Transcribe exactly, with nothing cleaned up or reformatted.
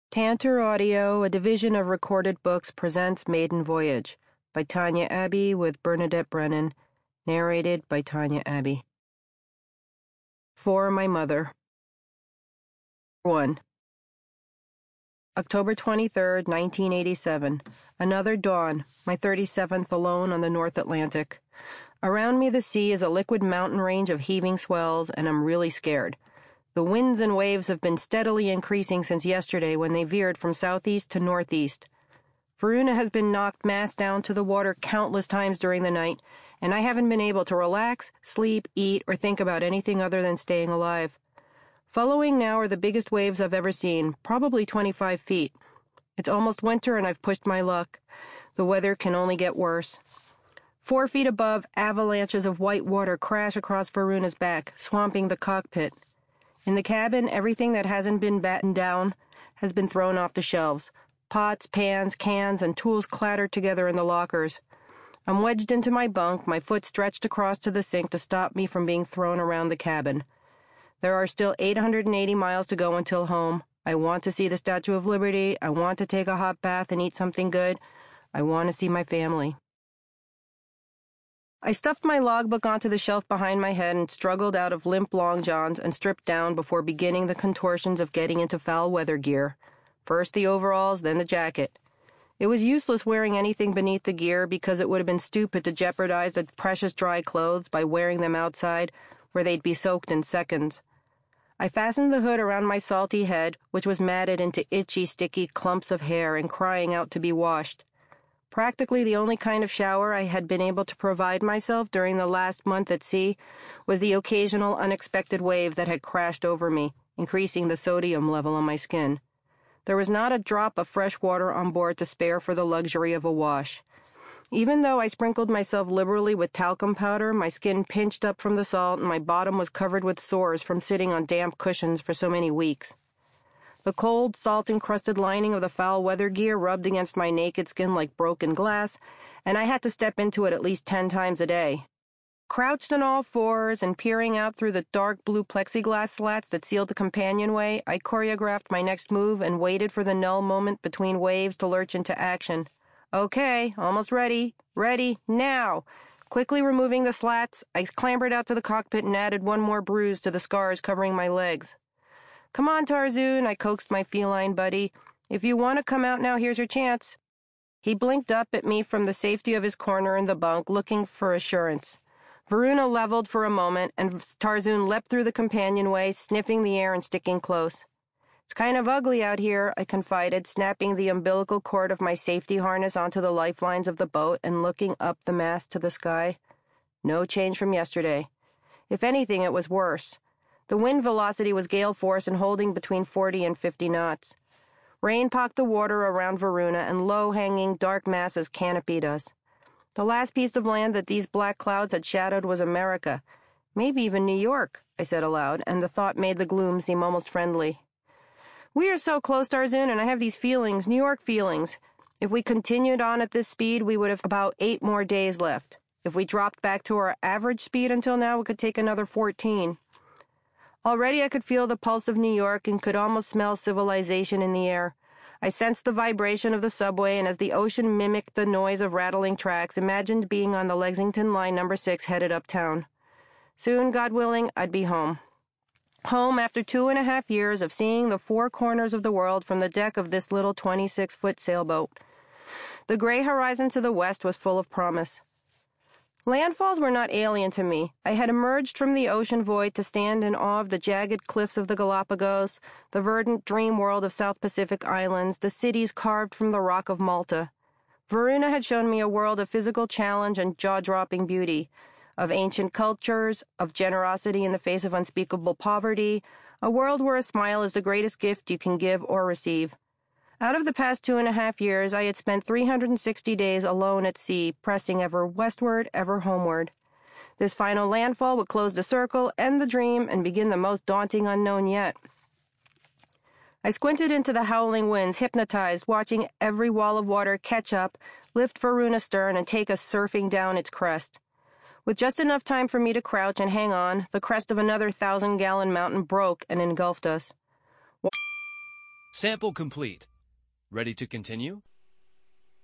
Tantor Audio, a division of Recorded Books, presents Maiden Voyage by Tanya Abbey with Bernadette Brennan, narrated by Tanya Abbey. For My Mother. one. October twenty-third, nineteen eighty-seven. Another dawn, my thirty-seventh alone on the North Atlantic. Around me the sea is a liquid mountain range of heaving swells, and I'm really scared. The winds and waves have been steadily increasing since yesterday when they veered from southeast to northeast. Varuna has been knocked mass down to the water countless times during the night, and I haven't been able to relax, sleep, eat, or think about anything other than staying alive. Following now are the biggest waves I've ever seen, probably twenty-five feet. It's almost winter and I've pushed my luck. The weather can only get worse. Four feet above, avalanches of white water crash across Varuna's back, swamping the cockpit. In the cabin, everything that hasn't been battened down has been thrown off the shelves. Pots, pans, cans, and tools clattered together in the lockers. I'm wedged into my bunk, my foot stretched across to the sink to stop me from being thrown around the cabin. There are still eight hundred eighty miles to go until home. I want to see the Statue of Liberty. I want to take a hot bath and eat something good. I want to see my family. I stuffed my logbook onto the shelf behind my head and struggled out of limp long johns and stripped down before beginning the contortions of getting into foul weather gear. First the overalls, then the jacket. It was useless wearing anything beneath the gear because it would have been stupid to jeopardize the precious dry clothes by wearing them outside, where they'd be soaked in seconds. I fastened the hood around my salty head, which was matted into itchy, sticky clumps of hair and crying out to be washed. Practically the only kind of shower I had been able to provide myself during the last month at sea was the occasional unexpected wave that had crashed over me, increasing the sodium level on my skin. There was not a drop of fresh water on board to spare for the luxury of a wash. Even though I sprinkled myself liberally with talcum powder, my skin pinched up from the salt and my bottom was covered with sores from sitting on damp cushions for so many weeks. The cold, salt-encrusted lining of the foul weather gear rubbed against my naked skin like broken glass, and I had to step into it at least ten times a day. Crouched on all fours and peering out through the dark blue plexiglass slats that sealed the companionway, I choreographed my next move and waited for the null moment between waves to lurch into action. Okay, almost ready. Ready, now! Quickly removing the slats, I clambered out to the cockpit and added one more bruise to the scars covering my legs. Come on, Tarzoon, I coaxed my feline buddy. If you want to come out now, here's your chance. He blinked up at me from the safety of his corner in the bunk, looking for assurance. Varuna leveled for a moment, and Tarzoon leapt through the companionway, sniffing the air and sticking close. It's kind of ugly out here, I confided, snapping the umbilical cord of my safety harness onto the lifelines of the boat and looking up the mast to the sky. No change from yesterday. If anything, it was worse. The wind velocity was gale force and holding between forty and fifty knots. Rain pocked the water around Varuna, and low-hanging, dark masses canopied us. The last piece of land that these black clouds had shadowed was America. Maybe even New York, I said aloud, and the thought made the gloom seem almost friendly. We are so close, Tarzan, and I have these feelings, New York feelings. If we continued on at this speed, we would have about eight more days left. If we dropped back to our average speed until now, we could take another fourteen. Already I could feel the pulse of New York and could almost smell civilization in the air. I sensed the vibration of the subway, and as the ocean mimicked the noise of rattling tracks, imagined being on the Lexington Line number six headed uptown. Soon, God willing, I'd be home. Home after two and a half years of seeing the four corners of the world from the deck of this little twenty-six-foot sailboat. The gray horizon to the west was full of promise. Landfalls were not alien to me. I had emerged from the ocean void to stand in awe of the jagged cliffs of the Galapagos, the verdant dream world of South Pacific islands, the cities carved from the rock of Malta. Varuna had shown me a world of physical challenge and jaw-dropping beauty, of ancient cultures, of generosity in the face of unspeakable poverty, a world where a smile is the greatest gift you can give or receive. Out of the past two and a half years, I had spent three hundred sixty days alone at sea, pressing ever westward, ever homeward. This final landfall would close the circle, end the dream, and begin the most daunting unknown yet. I squinted into the howling winds, hypnotized, watching every wall of water catch up, lift Varuna stern, and take us surfing down its crest. With just enough time for me to crouch and hang on, the crest of another thousand-gallon mountain broke and engulfed us. Sample complete. Ready to continue?